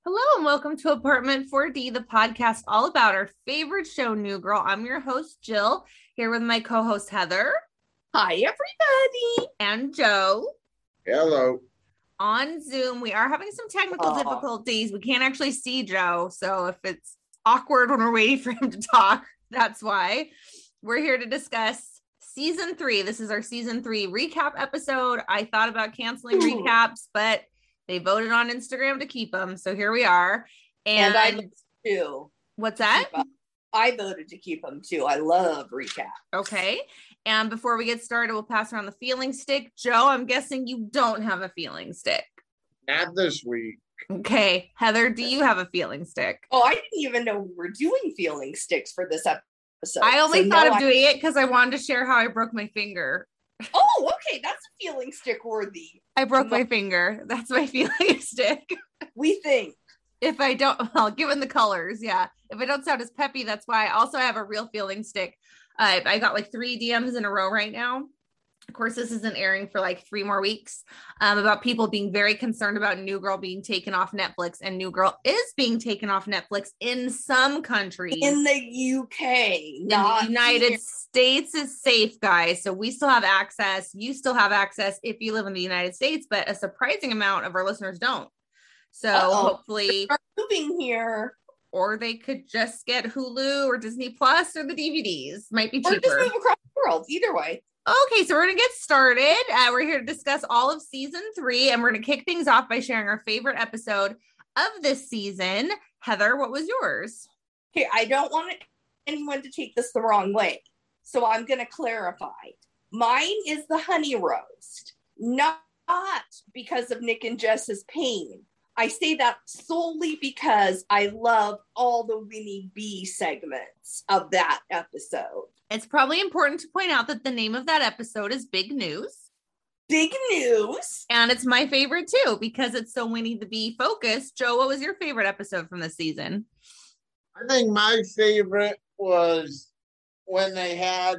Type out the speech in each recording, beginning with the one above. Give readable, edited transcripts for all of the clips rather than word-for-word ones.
Hello and welcome to Apartment 4D, the podcast all about our favorite show, New Girl. I'm your host, Jill, here with my co-host, Heather. Hi, everybody. And Joe. Hello. On Zoom, we are having some technical difficulties. We can't actually see Joe, so if it's awkward when we're waiting for him to talk, that's why. We're here to discuss season 3. This is our season 3 recap episode. I thought about canceling recaps, but they voted on Instagram to keep them. So here we are. And I voted too. What's that? I voted to keep them too. I love recap. Okay. And before we get started, we'll pass around the feeling stick. Joe, I'm guessing you don't have a feeling stick. Not this week. Okay. Heather, do you have a feeling stick? Oh, I didn't even know we were doing feeling sticks for this episode. I only thought of doing it because I wanted to share how I broke my finger. Oh, okay. That's a feeling stick worthy. I broke my finger. That's my feeling stick. We think. If I don't, well, given the colors, yeah. If I don't sound as peppy, that's why. Also, I have a real feeling stick. I got like 3 DMs in a row right now. Of course, this isn't airing for like 3 more weeks, about people being very concerned about New Girl being taken off Netflix, and New Girl is being taken off Netflix in some countries. In the UK, not the United States is safe, guys. So we still have access. You still have access if you live in the United States, but a surprising amount of our listeners don't. So hopefully they're moving here. Or they could just get Hulu or Disney Plus or the DVDs. Might be cheaper. Or just move across the world. Either way. Okay, so we're going to get started. We're here to discuss all of season 3, and we're going to kick things off by sharing our favorite episode of this season. Heather, what was yours? Okay, I don't want anyone to take this the wrong way, so I'm going to clarify. Mine is the honey roast, not because of Nick and Jess's pain. I say that solely because I love all the Winnie B segments of that episode. It's probably important to point out that the name of that episode is Big News. Big News. And it's my favorite too, because it's so Winnie the Bee focused. Joe, what was your favorite episode from this season? I think my favorite was when they had,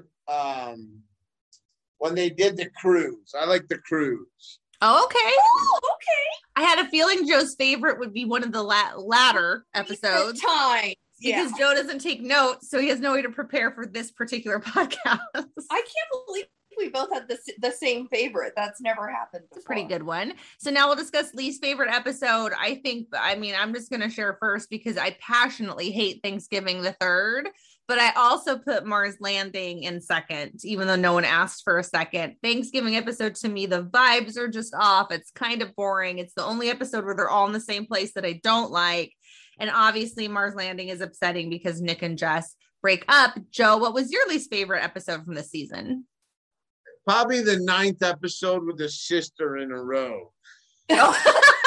when they did the cruise. I like the cruise. Oh, okay. Oh, okay. I had a feeling Joe's favorite would be one of the latter episodes. Because Joe doesn't take notes, so he has no way to prepare for this particular podcast. I can't believe we both had the same favorite. That's never happened before. It's a pretty good one. So now we'll discuss least favorite episode. I'm just going to share first because I passionately hate Thanksgiving the 3rd, but I also put Mars Landing in second, even though no one asked for a second. Thanksgiving episode, to me, the vibes are just off. It's kind of boring. It's the only episode where they're all in the same place that I don't like. And obviously Mars Landing is upsetting because Nick and Jess break up. Joe, what was your least favorite episode from this season? Probably the 9th episode with the sister in a row. Well,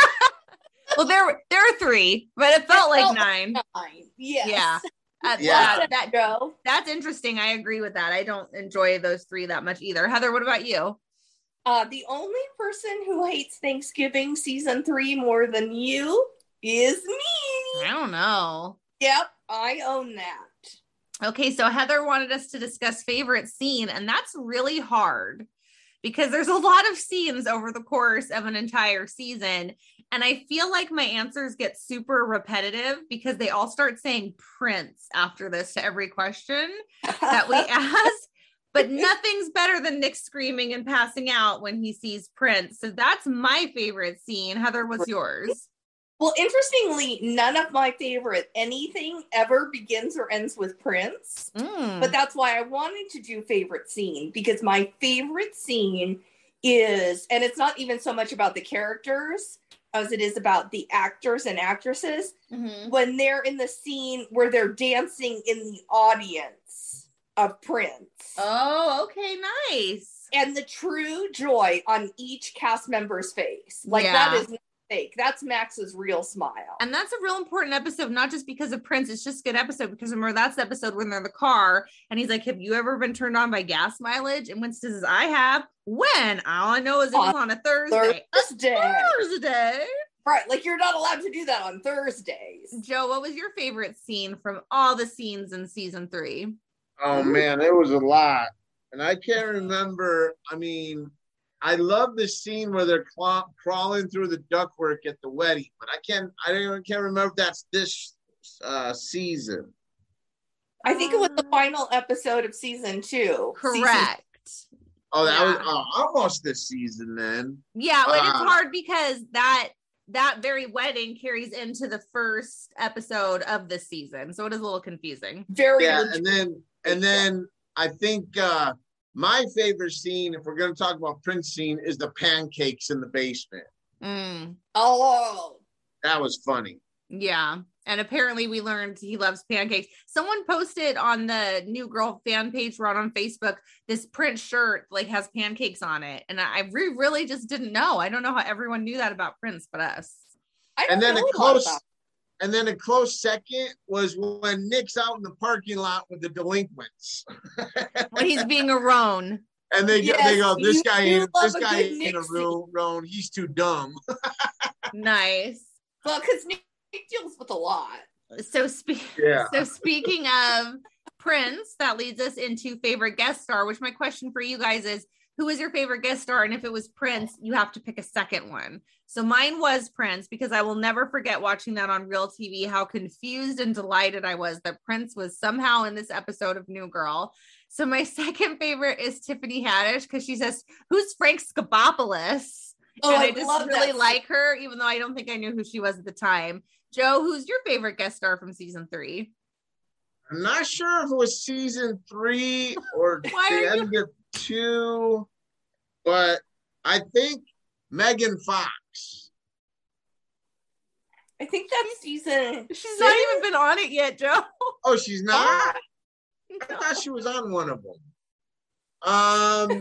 there are 3, but it felt like 9. Yes. Yeah. Joe. That's interesting. I agree with that. I don't enjoy those 3 that much either. Heather, what about you? The only person who hates Thanksgiving season 3 more than you is me. I don't know. Yep, I own that. Okay, so Heather wanted us to discuss favorite scene, and that's really hard because there's a lot of scenes over the course of an entire season, and I feel like my answers get super repetitive because they all start saying Prince after this to every question that we ask, but nothing's better than Nick screaming and passing out when he sees Prince. So that's my favorite scene. Heather, what's yours? Well, interestingly, none of my favorite anything ever begins or ends with Prince. But that's why I wanted to do favorite scene, because my favorite scene is, and it's not even so much about the characters as it is about the actors and actresses, when they're in the scene where they're dancing in the audience of Prince. Oh, okay, nice. And the true joy on each cast member's face. That is fake. That's Max's real smile. And that's a real important episode, not just because of Prince. It's just a good episode because remember, that's the episode when they're in the car and he's like, have you ever been turned on by gas mileage? And Winston says, I have. When? All I know is it was on a Thursday. Thursday. Right. Like you're not allowed to do that on Thursdays. Joe, what was your favorite scene from all the scenes in season 3? Oh man, it was a lot. And I can't remember. I mean, I love the scene where they're crawling through the ductwork at the wedding, but I can't remember if that's this season. I think it was the final episode of season 2. Correct. Oh, that was almost this season then. Yeah, and it's hard because that very wedding carries into the first episode of this season, so it is a little confusing. And then I think my favorite scene, if we're going to talk about Prince scene, is the pancakes in the basement. Oh, that was funny. Yeah. And apparently we learned he loves pancakes. Someone posted on the New Girl fan page we're on Facebook, this Prince shirt like has pancakes on it. And I really just didn't know. I don't know how everyone knew that about Prince but us. And then a close second was when Nick's out in the parking lot with the delinquents. When he's being a roan. And they go, this guy ain't a roan. He's too dumb. Nice. Well, because Nick deals with a lot. So speaking of Prince, that leads us into favorite guest star, which my question for you guys is, who is your favorite guest star? And if it was Prince, you have to pick a second one. So mine was Prince, because I will never forget watching that on Real TV, how confused and delighted I was that Prince was somehow in this episode of New Girl. So my second favorite is Tiffany Haddish, because she says, who's Frank Scapopoulos? Oh, and I just really like her, even though I don't think I knew who she was at the time. Joe, who's your favorite guest star from season 3? I'm not sure if it was season 3 or the end of 2, but I think Megan Fox. I think that's season. She's not even been on it yet, Joe. Oh, she's not? No. I thought she was on one of them.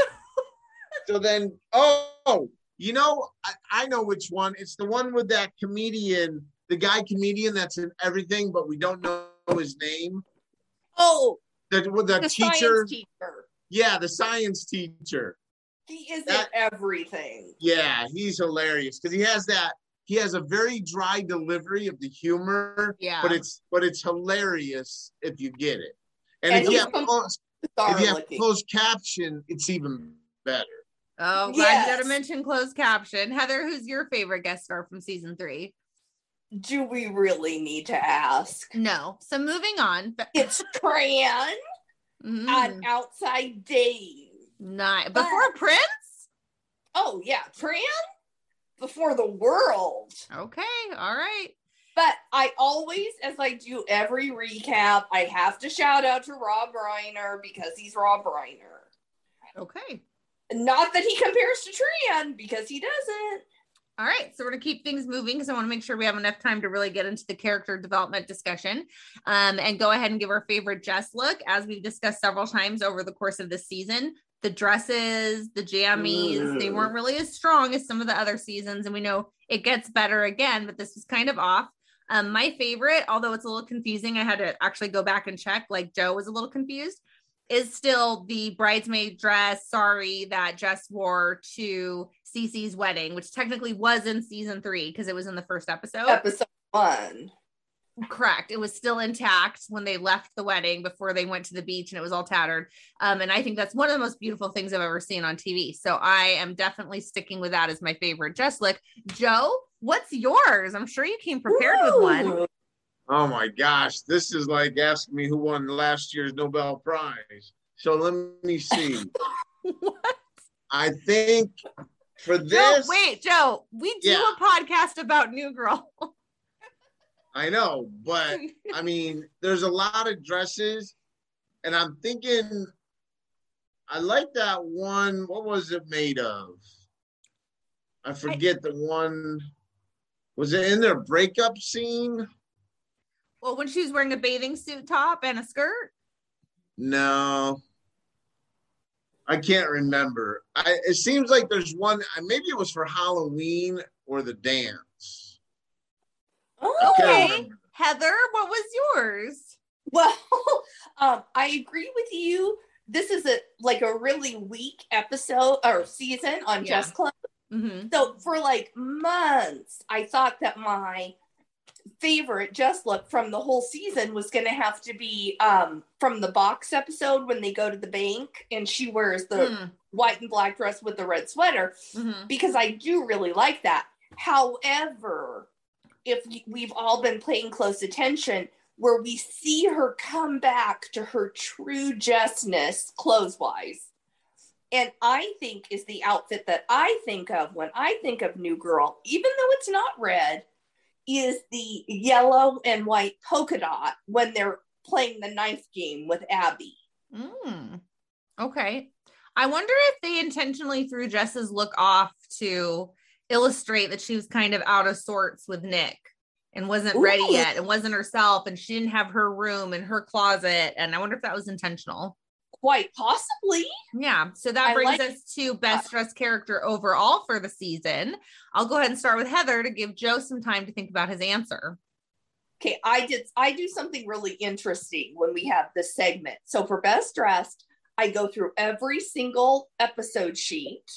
So then, you know, I know which one. It's the one with that comedian, the guy comedian that's in everything, but we don't know his name. Oh, the teacher. Science teacher. Yeah, the science teacher. He is in everything. Yeah, he's hilarious because he has a very dry delivery of the humor. Yeah, but it's hilarious if you get it. And if you have closed caption, it's even better. Oh, glad you got to mention closed caption. Heather, who's your favorite guest star from season 3? Do we really need to ask? No. So moving on. It's Tran on Outside Days. Nice. Before Prince? Oh, yeah. Tran before the world. Okay. All right. But I always, as I do every recap, I have to shout out to Rob Reiner because he's Rob Reiner. Okay. Not that he compares to Tran, because he doesn't. All right, so we're going to keep things moving because I want to make sure we have enough time to really get into the character development discussion and go ahead and give our favorite Jess look. As we've discussed several times over the course of this season, the dresses, the jammies, they weren't really as strong as some of the other seasons. And we know it gets better again, but this was kind of off. My favorite, although it's a little confusing, I had to actually go back and check, like Joe was a little confused, is still the bridesmaid dress, sari, that Jess wore to Cece's wedding, which technically was in season 3 because it was in the first episode. Episode 1. Correct. It was still intact when they left the wedding before they went to the beach and it was all tattered. And I think that's one of the most beautiful things I've ever seen on TV. So I am definitely sticking with that as my favorite Jess look. Joe, what's yours? I'm sure you came prepared with one. Oh my gosh, this is like asking me who won last year's Nobel Prize. So let me see. What? I think for this. Joe, we do a podcast about New Girl. I know, but I mean, there's a lot of dresses, and I'm thinking, I like that one. What was it made of? I forget the one. Was it in their breakup scene? Well, when she was wearing a bathing suit top and a skirt? No. I can't remember. It seems like there's one, maybe it was for Halloween or the dance. Okay. Heather, what was yours? Well, I agree with you. This is a really weak episode or season on Jess Club. Mm-hmm. So for like months, I thought that my favorite just look from the whole season was going to have to be from the box episode when they go to the bank and she wears the white and black dress with the red sweater, because I do really like that. However, if we've all been paying close attention, where we see her come back to her true Jessness clothes-wise, and I think is the outfit that I think of when I think of New Girl, even though it's not red, is the yellow and white polka dot when they're playing the knife game with Abby. Okay. I wonder if they intentionally threw Jess's look off to illustrate that she was kind of out of sorts with Nick and wasn't ready yet and wasn't herself, and she didn't have her room and her closet. And I wonder if that was intentional. Quite possibly. Yeah. So that brings us to best dressed character overall for the season. I'll go ahead and start with Heather to give Joe some time to think about his answer. Okay. I do something really interesting when we have this segment. So for best dressed, I go through every single episode sheet.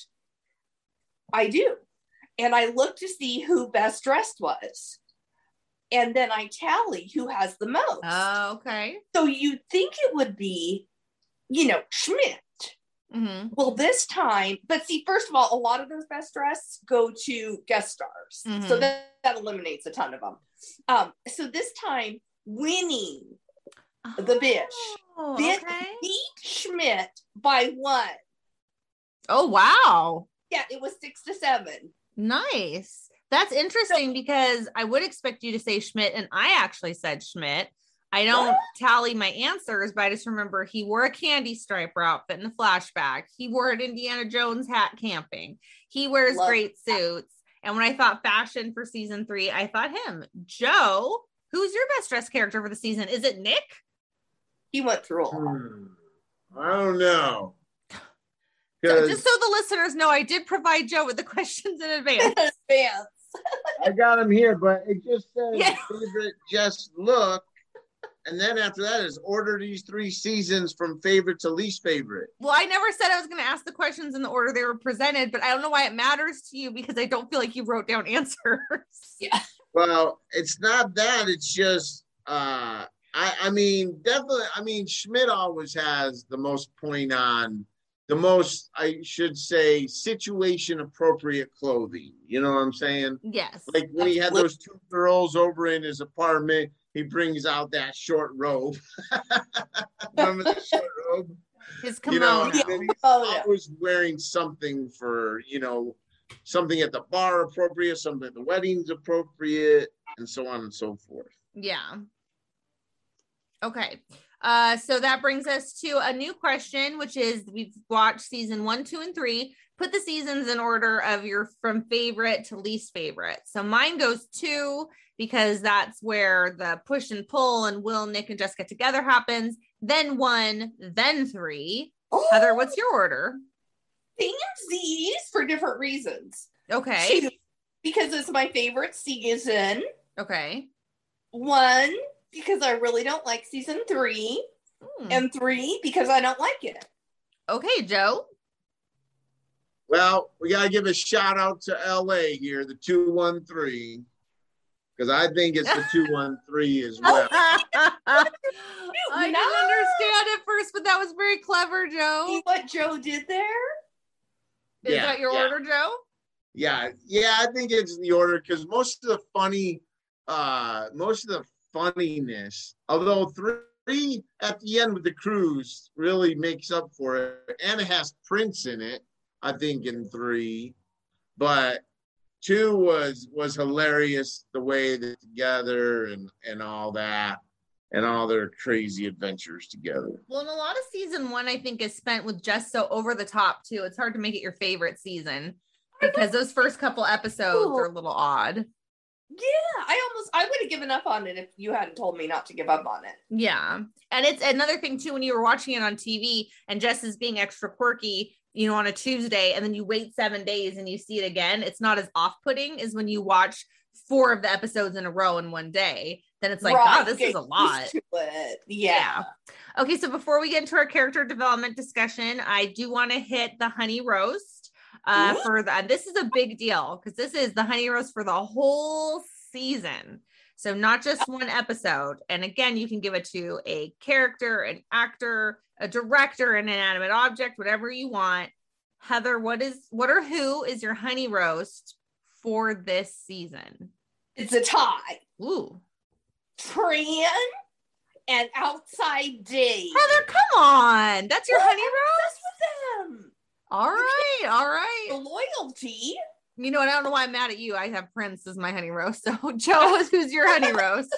I do. And I look to see who best dressed was. And then I tally who has the most. Oh, okay. So you'd think it would be, Schmidt. Well, this time, but see, first of all, a lot of those best dressed go to guest stars. So that eliminates a ton of them. So this time, winning the Bish beat Schmidt by 1. Oh, wow. Yeah, it was 6-7. Nice. That's interesting because I would expect you to say Schmidt, and I actually said Schmidt. I don't tally my answers, but I just remember he wore a candy striper outfit in the flashback. He wore an Indiana Jones hat camping. He wears great suits. And when I thought fashion for season 3, I thought him. Joe, who's your best dressed character for the season? Is it Nick? He went through a lot. I don't know. So just so the listeners know, I did provide Joe with the questions in advance. I got them here, but it just says favorite just look. And then after that is order these 3 seasons from favorite to least favorite. Well, I never said I was going to ask the questions in the order they were presented, but I don't know why it matters to you because I don't feel like you wrote down answers. Yeah. Well, it's not that. It's just, I mean, definitely, I mean, Schmidt always has the most point on the most, I should say, situation appropriate clothing. You know what I'm saying? Yes. Like when he had those 2 girls over in his apartment, he brings out that short robe. Remember the short robe? His kimono. He's always wearing something for, something at the bar appropriate, something at the wedding's appropriate, and so on and so forth. Yeah. Okay. So that brings us to a new question, which is we've watched season 1, 2, and 3. Put the seasons in order of your from favorite to least favorite. So mine goes 2 because that's where the push and pull and Will, Nick, and Jess get together happens. Then 1, then 3. Heather, what's your order? These for different reasons. Okay. 2, because it's my favorite season. Okay. 1, because I really don't like season 3. And 3, because I don't like it. Okay, Joe. Well, we got to give a shout out to LA here, the 213, because I think it's the 213 as well. I didn't understand at first, but that was very clever, Joe. See what Joe did there? Is that your order, Joe? Yeah, I think it's the order because most of the funniness, although 3 at the end with the cruise really makes up for it, and it has Prince in it, I think, in 3, but 2 was hilarious, the way they're together and all that, and all their crazy adventures together. Well, and a lot of season 1, I think, is spent with just so over the top too. It's hard to make it your favorite season because those first couple episodes are a little odd. Yeah, I would have given up on it if you hadn't told me not to give up on it. Yeah. And it's another thing too, when you were watching it on TV and Jess is being extra quirky, on a Tuesday, and then you wait 7 days and you see it again, it's not as off-putting as when you watch 4 of the episodes in a row in one day. Then it's like, wow, this is a lot. Yeah. Okay, so before we get into our character development discussion, I do want to hit the honey roast. This is a big deal because this is the honey roast for the whole season. So not just one episode. And again, you can give it to a character, an actor, a director, an inanimate object, whatever you want. Heather, who is your honey roast for this season? It's a tie. Ooh. Tran and Outside D. Heather, come on. That's your honey roast? With them. All right. The loyalty. You know what? I don't know why I'm mad at you. I have Prince as my honey roast. So, Joe, who's your honey roast?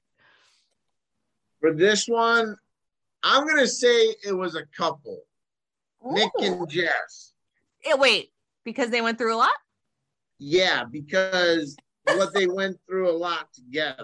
For this one, I'm going to say it was a couple. Ooh. Nick and Jess. Wait, because they went through a lot? Yeah, because what they went through a lot together.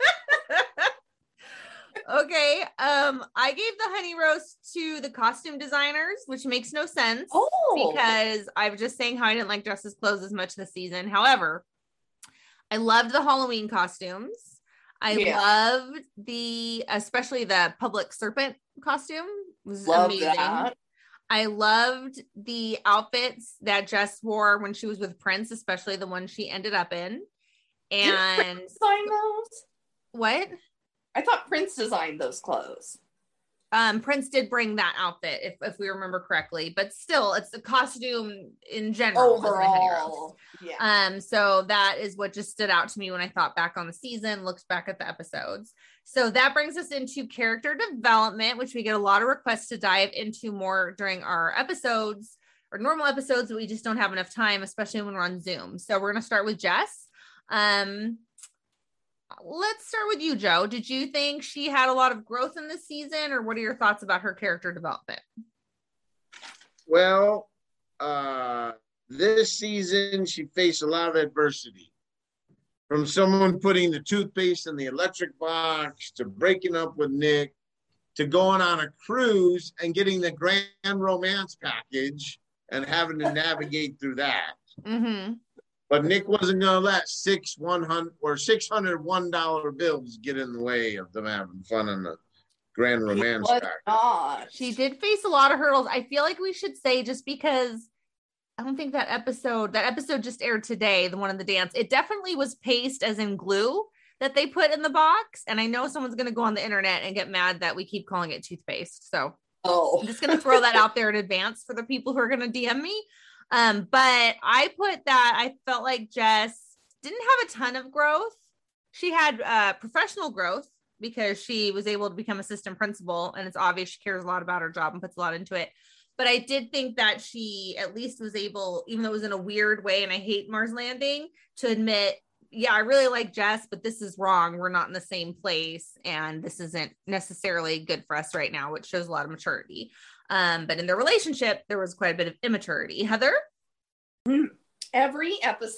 Okay. I gave the honey roast to the costume designers, which makes no sense because I was just saying how I didn't like Jess's clothes as much this season. However, I loved the Halloween costumes. I loved especially the public serpent costume. It was amazing. That. I loved the outfits that Jess wore when she was with Prince, especially the one she ended up in. And did Prince design those? What? I thought Prince designed those clothes. Prince did bring that outfit, if we remember correctly, but still, it's the costume in general. Overall, yeah. So that is what just stood out to me when I thought back on the season, looked back at the episodes. So that brings us into character development, which we get a lot of requests to dive into more during our episodes or normal episodes, but we just don't have enough time, especially when we're on Zoom. So we're going to start with Jess. Let's start with you, Joe. Did you think she had a lot of growth in this season, or what are your thoughts about her character development? Well, this season she faced a lot of adversity. From someone putting the toothpaste in the electric box, to breaking up with Nick, to going on a cruise and getting the grand romance package and having to navigate through that. Mm-hmm. But Nick wasn't going to let $601 bills get in the way of them having fun on the grand romance package. She did face a lot of hurdles. I feel like we should say, just because I don't think that episode just aired today, the one in the dance, it definitely was paced as in glue that they put in the box. And I know someone's going to go on the internet and get mad that we keep calling it toothpaste. So I'm just going to throw that out there in advance for the people who are going to DM me. But I put that I felt like Jess didn't have a ton of growth. She had professional growth because she was able to become assistant principal, and it's obvious she cares a lot about her job and puts a lot into it. But I did think that she at least was able, even though it was in a weird way, and I hate Mars Landing, to admit, yeah, I really like Jess, but this is wrong. We're not in the same place, and this isn't necessarily good for us right now, which shows a lot of maturity. But in their relationship, there was quite a bit of immaturity. Heather? Every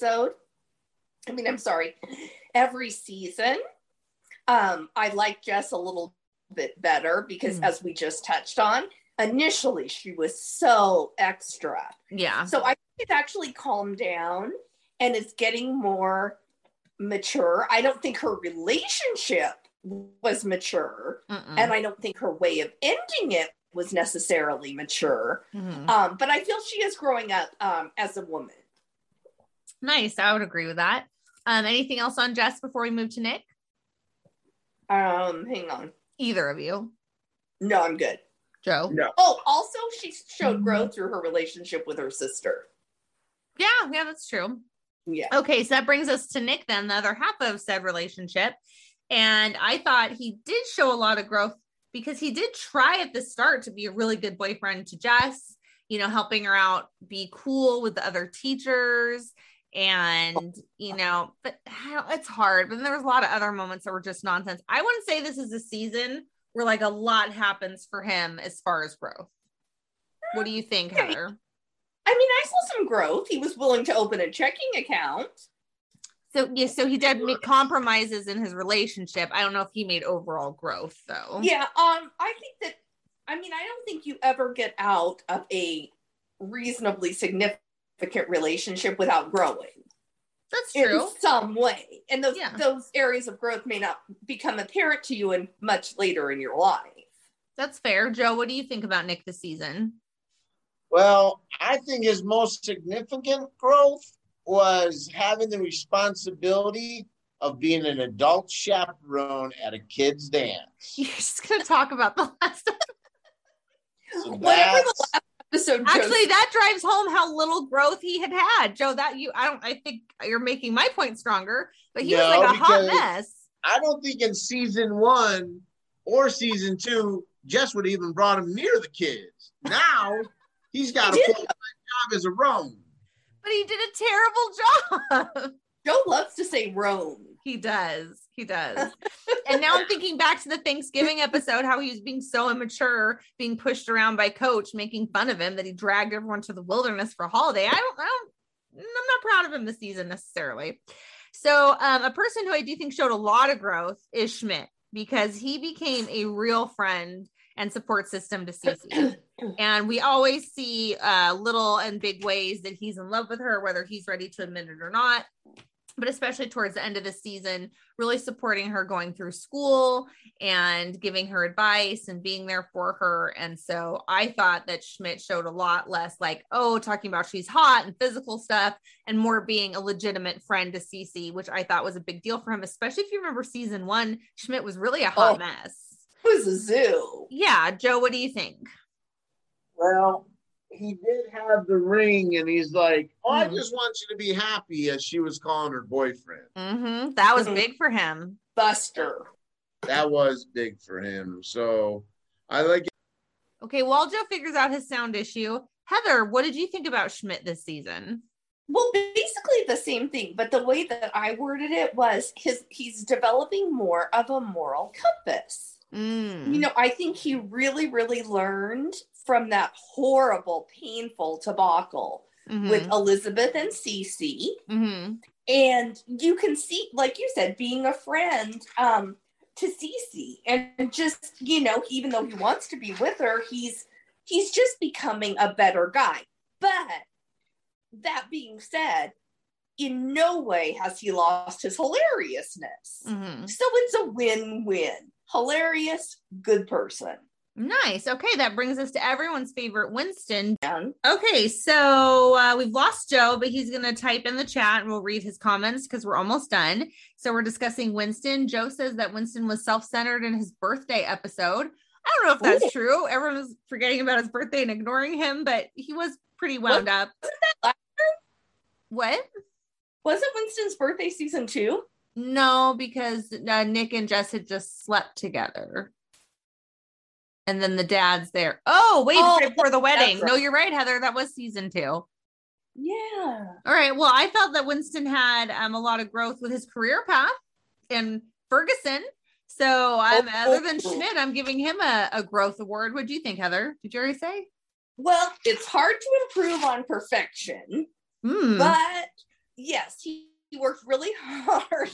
season, I like Jess a little bit better because as we just touched on, initially she was so extra. Yeah. So I think it's actually calmed down and it's getting more mature. I don't think her relationship was mature. And I don't think her way of ending it was necessarily mature. But I feel she is growing up as a woman. Nice. I would agree with that. Anything else on Jess before we move to Nick? Hang on. Either of you? No, I'm good. Joe? No. Oh, also she showed growth through her relationship with her sister. Yeah, that's true. Yeah. Okay, so that brings us to Nick then, the other half of said relationship. And I thought he did show a lot of growth because he did try at the start to be a really good boyfriend to Jess, helping her out, be cool with the other teachers. And, but it's hard. But then there was a lot of other moments that were just nonsense. I wouldn't say this is a season where like a lot happens for him as far as growth. What do you think, Heather? I mean, I saw some growth. He was willing to open a checking account. So he did make compromises in his relationship. I don't know if he made overall growth though. Yeah. I don't think you ever get out of a reasonably significant relationship without growing. That's true. In some way. And those areas of growth may not become apparent to you much later in your life. That's fair. Joe, what do you think about Nick this season? Well, I think his most significant growth was having the responsibility of being an adult chaperone at a kid's dance. You're just going to talk about the last So Whatever the last episode. Actually, that drives home how little growth he had. Joe, I think you're making my point stronger, but he was like a hot mess. I don't think in season 1 or season 2, Jess would even brought him near the kids. Now he's got a full-time job as a roan. But he did a terrible job. Joe loves to say roan. He does. And now I'm thinking back to the Thanksgiving episode, how he was being so immature, being pushed around by Coach, making fun of him, that he dragged everyone to the wilderness for a holiday. I'm not proud of him this season necessarily. So a person who I do think showed a lot of growth is Schmidt, because he became a real friend and support system to Cece. And we always see little and big ways that he's in love with her, whether he's ready to admit it or not. But especially towards the end of the season, really supporting her going through school and giving her advice and being there for her. And so I thought that Schmidt showed a lot less like, talking about she's hot and physical stuff, and more being a legitimate friend to Cece, which I thought was a big deal for him, especially if you remember season 1, Schmidt was really a hot mess. It was a zoo. Yeah. Joe, what do you think? Well, he did have the ring, and he's like, I just want you to be happy, as she was calling her boyfriend. Mm-hmm. That was big for him. Buster. That was big for him. So I like it. Okay, while Joe figures out his sound issue, Heather, what did you think about Schmidt this season? Well, basically the same thing, but the way that I worded it was he's developing more of a moral compass. I think he really, really learned from that horrible, painful debacle with Elizabeth and Cece. And you can see, like you said, being a friend to Cece, and just, even though he wants to be with her, he's just becoming a better guy. But that being said, in no way has he lost his hilariousness. So it's a win-win. Hilarious, good person. Nice. Okay, that brings us to everyone's favorite, Winston. Okay, so we've lost Joe, but he's going to type in the chat and we'll read his comments because we're almost done. So we're discussing Winston. Joe says that Winston was self-centered in his birthday episode. I don't know if that's true. Everyone was forgetting about his birthday and ignoring him, but he was pretty wound up. Wasn't that last year? What? Was it Winston's birthday season 2? No, because Nick and Jess had just slept together. And then the dad's there. Before the wedding. Right. No, you're right, Heather. That was season 2. Yeah. All right. Well, I felt that Winston had a lot of growth with his career path in Ferguson. So other than Schmidt, I'm giving him a growth award. What do you think, Heather? Did you already say? Well, it's hard to improve on perfection. But yes, he worked really hard.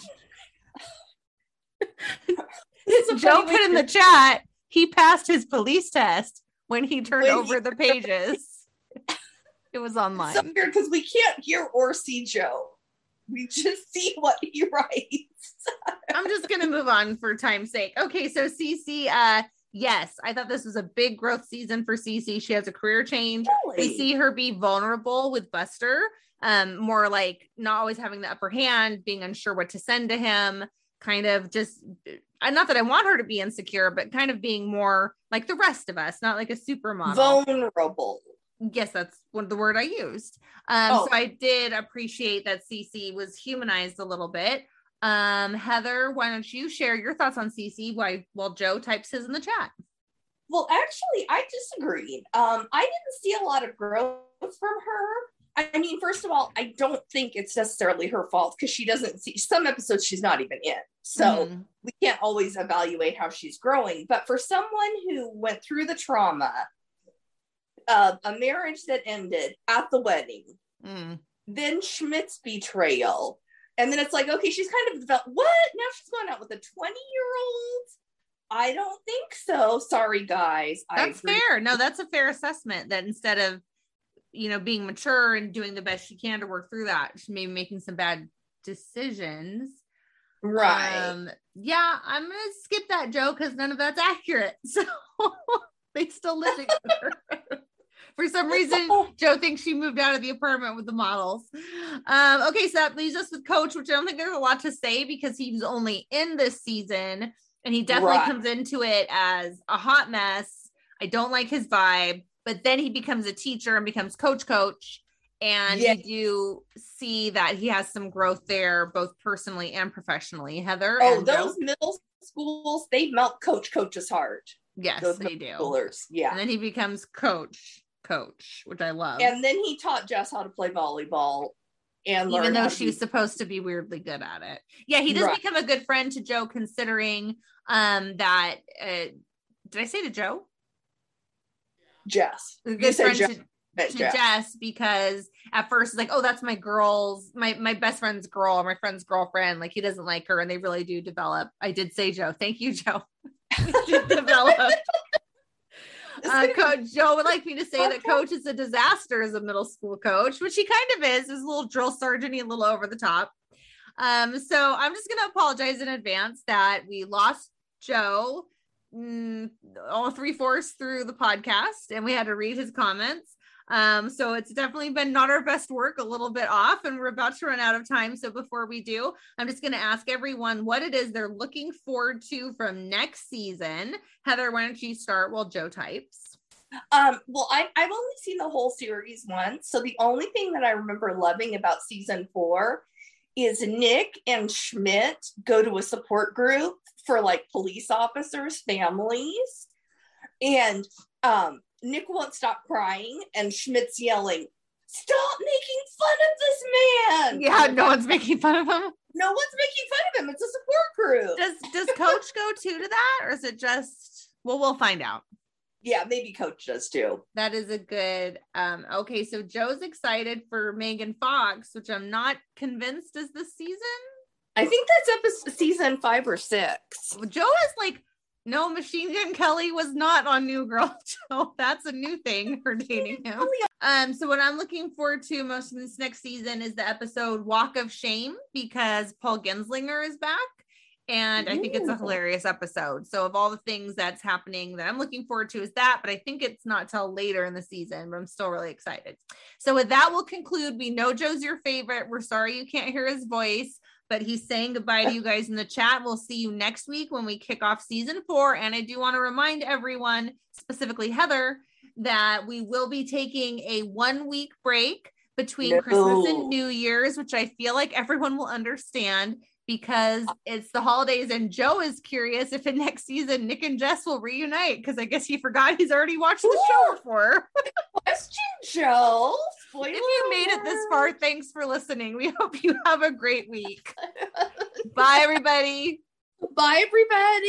Joe put in the chat, he passed his police test when he turned over the pages. It was online. So weird because we can't hear or see Joe. We just see what he writes. I'm just going to move on for time's sake. Okay, so Cece, yes, I thought this was a big growth season for Cece. She has a career change. Really? We see her be vulnerable with Buster, more like not always having the upper hand, being unsure what to send to him, kind of just, not that I want her to be insecure, but kind of being more like the rest of us, not like a supermodel. Vulnerable. Yes, that's the word I used. So I did appreciate that Cece was humanized a little bit. Heather, why don't you share your thoughts on Cece while Joe types his in the chat? Well, actually, I disagreed. I didn't see a lot of growth from her. I mean, first of all, I don't think it's necessarily her fault because she doesn't see some episodes she's not even in. So we can't always evaluate how she's growing. But for someone who went through the trauma of a marriage that ended at the wedding, then Schmidt's betrayal, and then it's like, okay, she's kind of developed. What? Now she's going out with a 20-year-old? I don't think so. Sorry, guys. That's fair. No, that's a fair assessment that instead of, being mature and doing the best she can to work through that, she may be making some bad decisions. Right. Yeah, I'm going to skip that, Joe, because none of that's accurate. So they still live together. For some reason, Joe thinks she moved out of the apartment with the models. Okay, so that leaves us with Coach, which I don't think there's a lot to say because he was only in this season, and he definitely comes into it as a hot mess. I don't like his vibe, but then he becomes a teacher and becomes Coach. And you do see that he has some growth there, both personally and professionally. Heather. Oh, those middle schools, they melt Coach's heart. Yes, those they do. Schoolers. Yeah. And then he becomes Coach, which I love. And then he taught Jess how to play volleyball. And even though she was supposed to be weirdly good at it. Yeah, he does become a good friend to Joe, considering that did I say to Joe? Jess. A good friend to Jess, because at first it's like, oh, that's my best friend's girl, or my friend's girlfriend. Like, he doesn't like her, and they really do develop. I did say Joe. Thank you, Joe. Develop. Coach Joe would like me to say that Coach is a disaster as a middle school coach, which he kind of is. He's a little drill sergeant-y, a little over the top. So I'm just going to apologize in advance that we lost Joe all 3/4 through the podcast, and we had to read his comments. So it's definitely been not our best work, a little bit off, and we're about to run out of time. So before we do, I'm just going to ask everyone what it is they're looking forward to from next season. Heather, why don't you start while Joe types? Well, I've only seen the whole series once. So the only thing that I remember loving about season 4 is Nick and Schmidt go to a support group for like police officers' families. And, Nick won't stop crying, and Schmidt's yelling, "Stop making fun of this man!" Yeah, no one's making fun of him. No one's making fun of him. It's a support group. Does Coach go too to that, or is it just? Well, we'll find out. Yeah, maybe Coach does too. That is a good. Okay, so Joe's excited for Megan Fox, which I'm not convinced is this season. I think that's season 5 or 6. Joe is like. No, Machine Gun Kelly was not on New Girl. So that's a new thing for dating him. So what I'm looking forward to most of this next season is the episode Walk of Shame, because Paul Genslinger is back. And I think it's a hilarious episode. So of all the things that's happening that I'm looking forward to is that, but I think it's not till later in the season, but I'm still really excited. So with that, we'll conclude. We know Joe's your favorite. We're sorry you can't hear his voice, but he's saying goodbye to you guys in the chat. We'll see you next week when we kick off season 4. And I do want to remind everyone, specifically Heather, that we will be taking a 1-week break between Christmas and New Year's, which I feel like everyone will understand because it's the holidays. And Joe is curious if in next season Nick and Jess will reunite, because I guess he forgot he's already watched the show before. Question, Joe. Spoiler if you made it this far, thanks for listening. We hope you have a great week. Bye, everybody. Bye, everybody.